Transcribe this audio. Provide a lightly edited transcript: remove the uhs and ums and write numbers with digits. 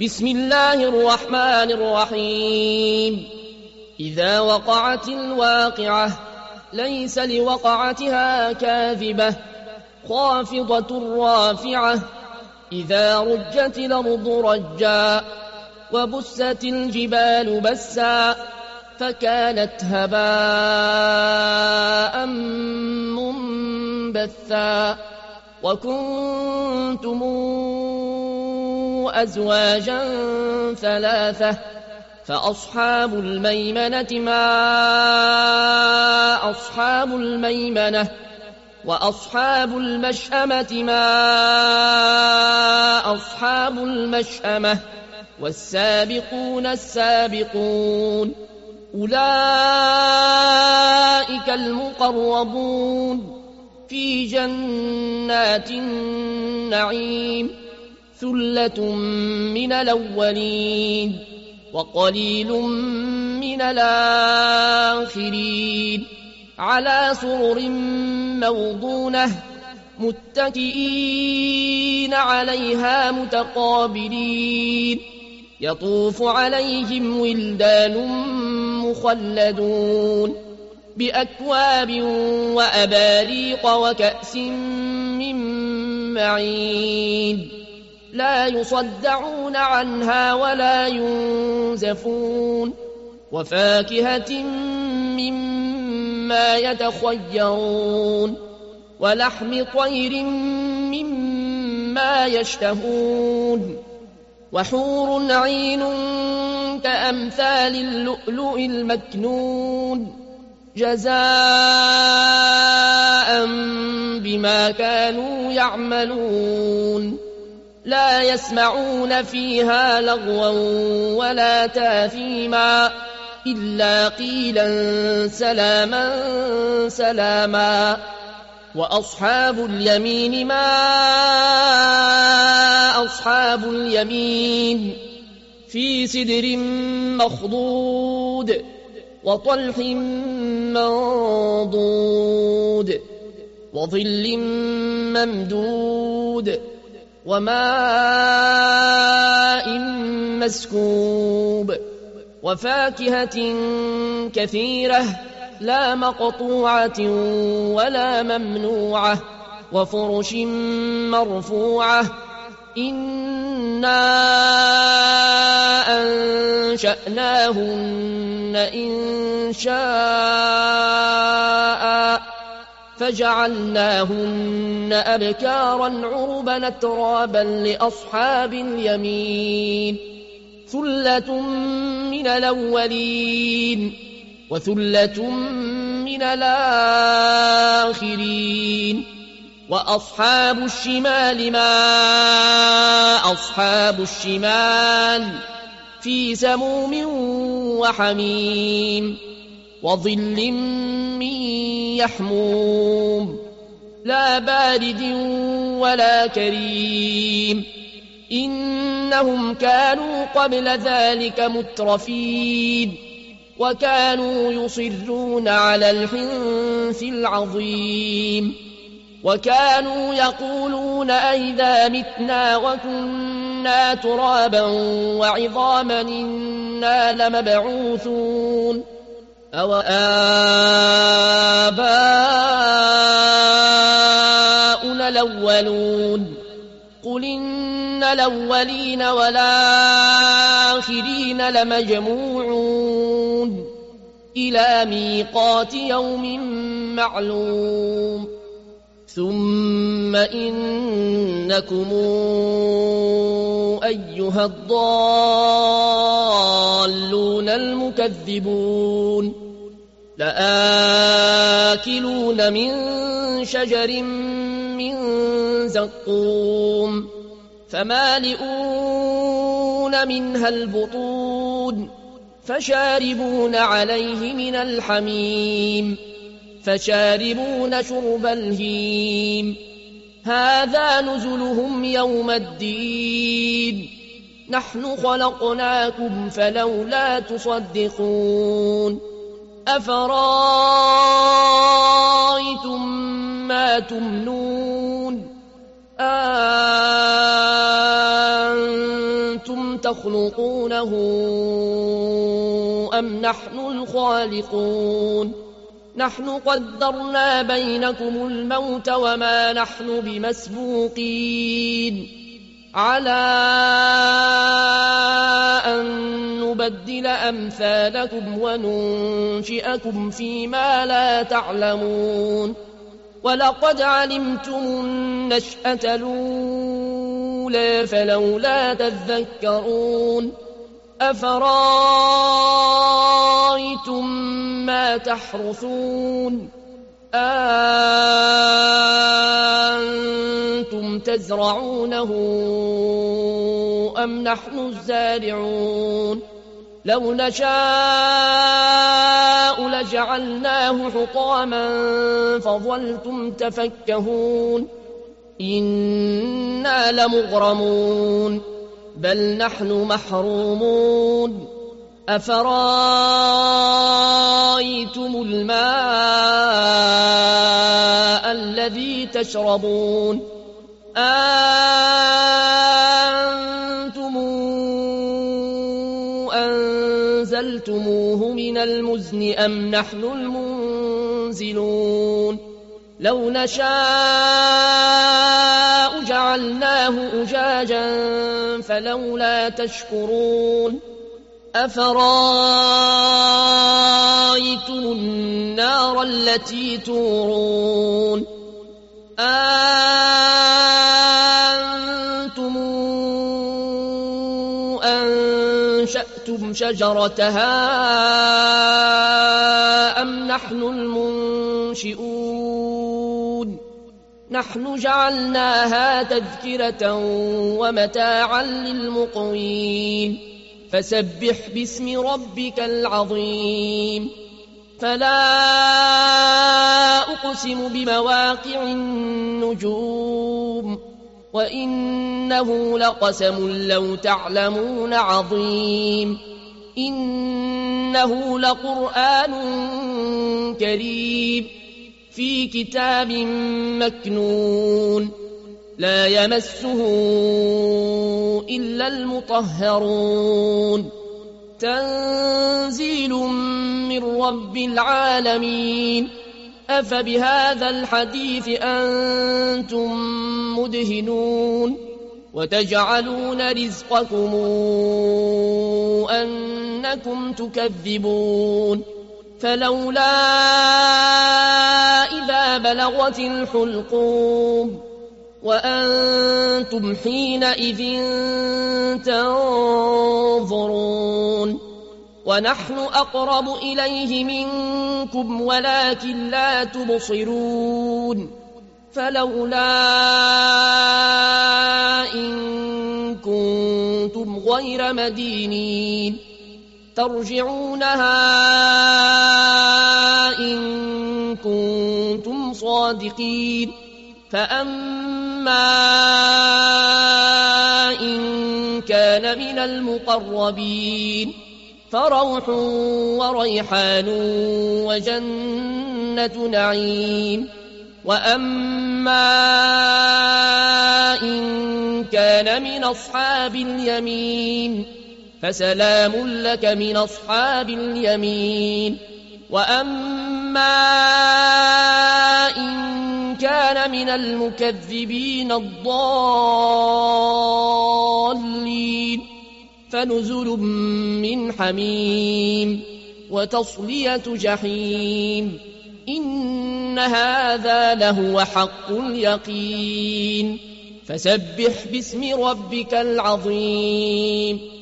بسم الله الرحمن الرحيم. إذا وقعت الواقعة ليس لوقعتها كاذبة خافضة رافعة. إذا رجت الأرض رجا وبست الجبال بسا فكانت هباء منبثا. وكنتم أزواجا ثلاثة فأصحاب الميمنة ما أصحاب الميمنة وأصحاب المشأمة ما أصحاب المشأمة والسابقون السابقون أولئك المقربون في جنات النعيم. ثلة من الأولين وقليل من الآخرين على سرر موضونة متكئين عليها متقابلين. يطوف عليهم ولدان مخلدون بأكواب وأباريق وكأس من معين لا يصدعون عنها ولا ينزفون. وفاكهة مما يتخيرون ولحم طير مما يشتهون. وحور عين كأمثال اللؤلؤ المكنون جزاء بما كانوا يعملون. لا يسمعون فيها لغوا ولا تاثيما إلا قيلا سلاما سلاما. وأصحاب اليمين ما أصحاب اليمين في سدر مخضود وطلح منضود وظل ممدود وماء مسكوب وفاكهة كثيرة لا مقطوعة ولا ممنوعة وفرش مرفوعة. إنا أنشأناهن إنشاء فجعلناهن أبكارا عربا أترابا لأصحاب اليمين. ثلة من الأولين وثلة من الآخرين. وأصحاب الشمال ما أصحاب الشمال في سموم وحميم وظل من يحموم لا بارد ولا كريم. إنهم كانوا قبل ذلك مترفين وكانوا يصرون على الحنث العظيم. وكانوا يقولون أئذا متنا وكنا ترابا وعظاما إنا لمبعوثون أو آباؤنا الأولون. قل إن الأولين والآخرين لمجموعون إلى ميقات يوم معلوم. ثم إنكم أيها الضالون المكذبون لآكلون من شجر من زقوم فمالئون منها البطون فشاربون عليه من الحميم فشاربون شرب الهيم. هذا نزلهم يوم الدين نحن خلقناكم فلولا تصدقون. أفرأيتم ما تمنون أنتم تخلقونه أم نحن الخالقون نحن قدرنا بينكم الموت وما نحن بمسبوقين على أن نبدل أمثالكم وننشئكم فيما لا تعلمون ولقد علمتم النشأة الأولى فلولا تذكرون أفرأيتم ما تحرثون أأنتم تزرعونه أم نحن الزارعون لو نشاء لجعلناه حطاما فظلتم تفكهون إنا لمغرمون بل نحن محرومون أفرأيتم الماء الذي تشربون أنتم أنزلتموه من المزن أم نحن المنزلون لو نشاء جعلناه أجاجا فلولا تشكرون أفرأيتم النار التي تورون أنتم أنشأتم شجرتها أم نحن المنشئون نحن جعلناها تذكرة ومتاعا للمقوين فسبح باسم ربك العظيم فلا أقسم بمواقع النجوم وإنه لقسم لو تعلمون عظيم إنه لقرآن كريم في كتاب مكنون لا يمسه إلا المطهرون تنزيل من رب العالمين أفبهذا الحديث أنتم مدهنون وتجعلون رزقكم أنكم تكذبون فلولا إذا بلغت الحلقوم وأنتم حينئذ تنظرون ونحن أقرب إليه منكم ولكن لا تبصرون فلولا إن كنتم غير مدينين ترجعونها إن كنتم صادقين فأما إن كان من المقربين فروح وريحان وجنة نعيم وأما إن كان من أصحاب اليمين فسلام لك من أصحاب اليمين وأما إن كان من المكذبين الضالين فنزل من حميم وتصلية جحيم إن هذا لهو حق اليقين فسبح باسم ربك العظيم